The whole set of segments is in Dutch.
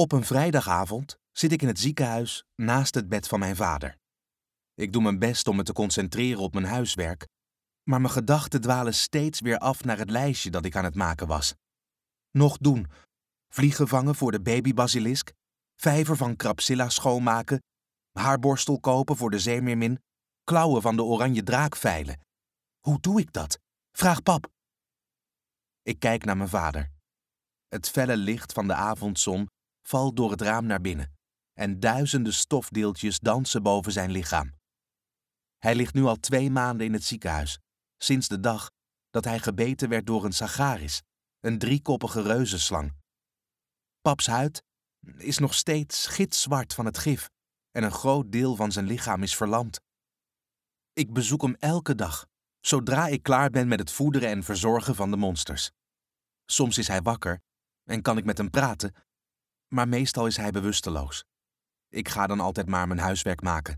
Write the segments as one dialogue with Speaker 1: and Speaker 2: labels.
Speaker 1: Op een vrijdagavond zit ik in het ziekenhuis naast het bed van mijn vader. Ik doe mijn best om me te concentreren op mijn huiswerk, maar mijn gedachten dwalen steeds weer af naar het lijstje dat ik aan het maken was. Nog doen, vliegen vangen voor de babybasilisk, vijver van Crapsilla schoonmaken, haarborstel kopen voor de zeemeermin, klauwen van de oranje draak veilen. Hoe doe ik dat? Vraag pap. Ik kijk naar mijn vader. Het felle licht van de avondzon valt door het raam naar binnen en duizenden stofdeeltjes dansen boven zijn lichaam. Hij ligt nu al 2 maanden in het ziekenhuis, sinds de dag dat hij gebeten werd door een sagaris, een 3-koppige reuzenslang. Paps huid is nog steeds gitzwart van het gif en een groot deel van zijn lichaam is verlamd. Ik bezoek hem elke dag, zodra ik klaar ben met het voederen en verzorgen van de monsters. Soms is hij wakker en kan ik met hem praten, maar meestal is hij bewusteloos. Ik ga dan altijd maar mijn huiswerk maken.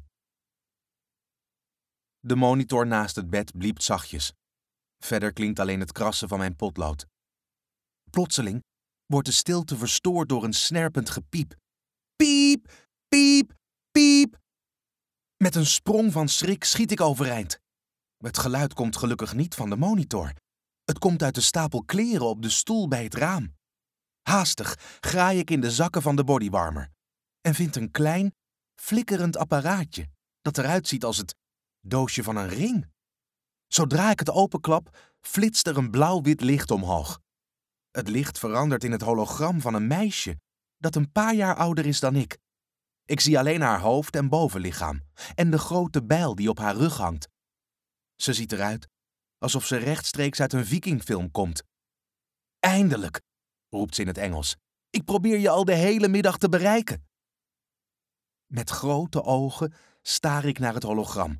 Speaker 1: De monitor naast het bed bliept zachtjes. Verder klinkt alleen het krassen van mijn potlood. Plotseling wordt de stilte verstoord door een snerpend gepiep. Piep, piep, piep. Met een sprong van schrik schiet ik overeind. Het geluid komt gelukkig niet van de monitor. Het komt uit de stapel kleren op de stoel bij het raam. Haastig graai ik in de zakken van de bodywarmer en vind een klein, flikkerend apparaatje dat eruit ziet als het doosje van een ring. Zodra ik het openklap, flitst er een blauw-wit licht omhoog. Het licht verandert in het hologram van een meisje dat een paar jaar ouder is dan ik. Ik zie alleen haar hoofd en bovenlichaam en de grote bijl die op haar rug hangt. Ze ziet eruit alsof ze rechtstreeks uit een vikingfilm komt. Eindelijk, roept ze in het Engels. Ik probeer je al de hele middag te bereiken. Met grote ogen staar ik naar het hologram.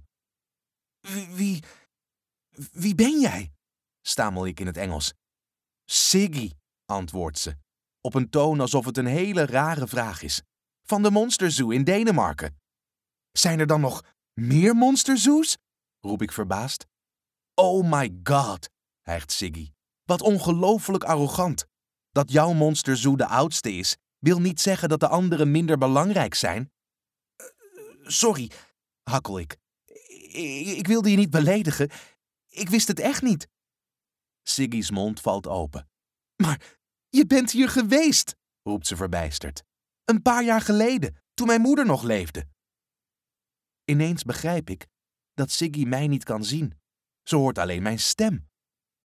Speaker 1: Wie ben jij? Stamel ik in het Engels. Siggy, antwoordt ze, op een toon alsof het een hele rare vraag is. Van de Monster Zoo in Denemarken. Zijn er dan nog meer Monster Zoos? Roep ik verbaasd. Oh my god, hijgt Siggy. Wat ongelooflijk arrogant. Dat jouw Monster Zoo de oudste is, wil niet zeggen dat de anderen minder belangrijk zijn. Sorry, hakkel ik. Ik wilde je niet beledigen. Ik wist het echt niet. Siggy's mond valt open. Maar je bent hier geweest, roept ze verbijsterd. Een paar jaar geleden, toen mijn moeder nog leefde. Ineens begrijp ik dat Siggy mij niet kan zien. Ze hoort alleen mijn stem.